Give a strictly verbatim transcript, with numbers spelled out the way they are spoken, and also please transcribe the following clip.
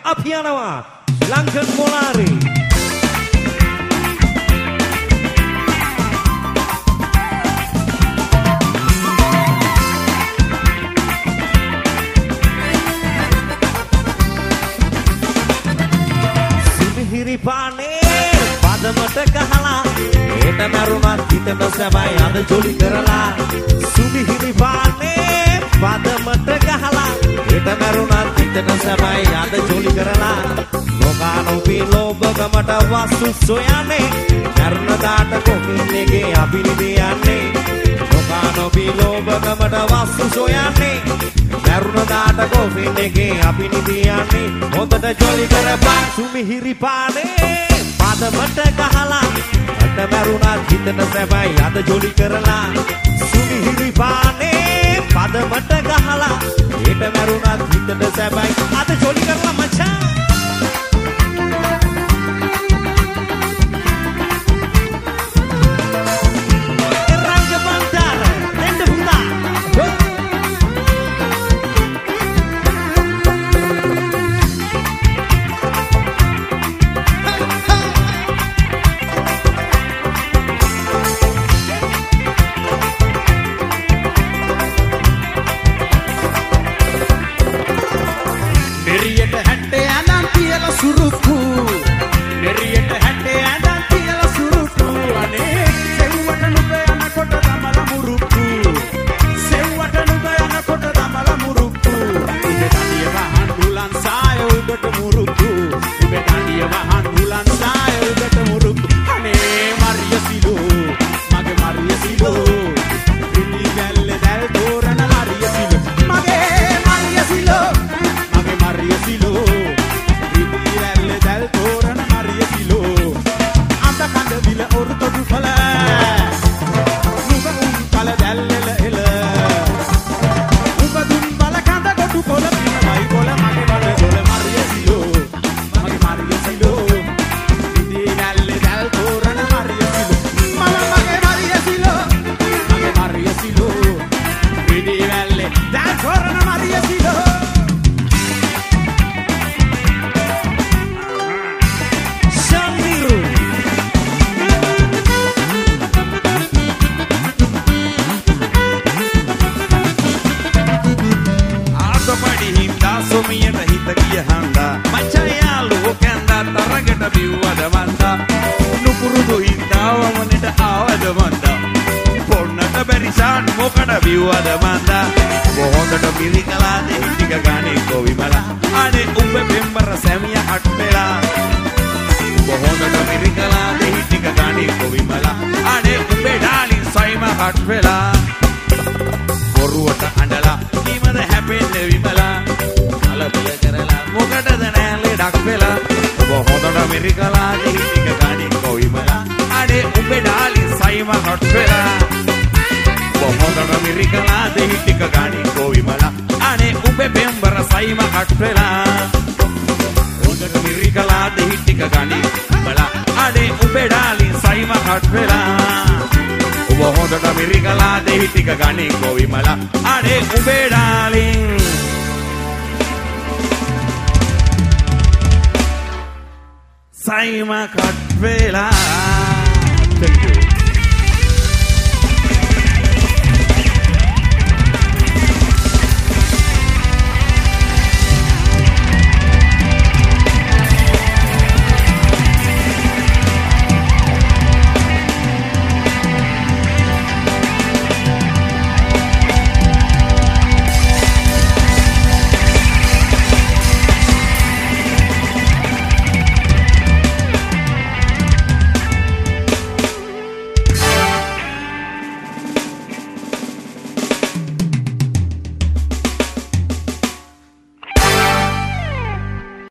අපි යනවා ලංකන් මොලාරේ පානේ පදමට ගහලා ඒට මරුණත් හිතට සැබයි අද ජොලි කරලා සුමිහිරි පානේ පදමට ගහලා ඒට මරුණත් හිතට සැබයි අද ජොලි කරලා ලෝකානෝපී ලෝභකමට වස්තු සොයන්නේ මරණ දාට කොකින්නේගේ අභිනිදියන්නේ ලෝකානෝපී ලෝභකමට වස්තු සොයන්නේ මරණ දාට කොකින්නේගේ අභිනිදියන්නේ හොඳට ජොලි කරපන් සුමිහිරි පානේ පදමට ගහලා අත මරුණත් හිතට සැබයි අද ජොලි කරලා සුමිහිරි පානේ පදමට ගහලා ඒට මරුණත් හිතට සැබයි අද ජොලි කරලා මචං Saima Katwela.